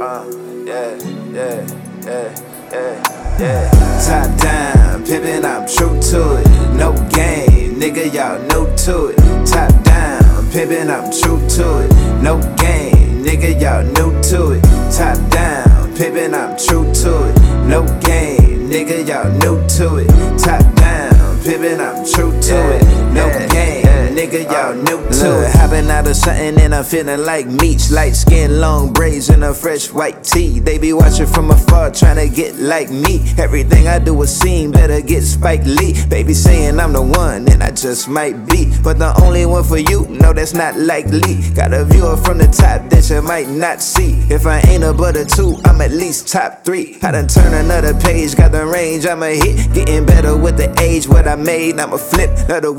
Yeah, yeah, yeah, yeah, yeah. Top down, pimpin', I'm true to it. No game, nigga, y'all new to it. Top down, pimpin', I'm true to it. No game, nigga, y'all new to it. Top down, pimpin', I'm true to it. No game, nigga, y'all new to it. Top down, pimpin', I'm true to it. No game, nigga, y'all new to it. Hopping out of something and I'm feeling like Meech. Light skin, long braids, and a fresh white tee. They be watching from afar, trying to get like me. Everything I do is seen, better get Spike Lee. Baby saying I'm the one, and I just might be. But the only one for you, no, that's not likely. Got a viewer from the top that you might not see. If I ain't above a 2, I'm at least top 3. I done turn another page, got the range, I'ma hit. Getting better with the age, what I made, I'ma flip.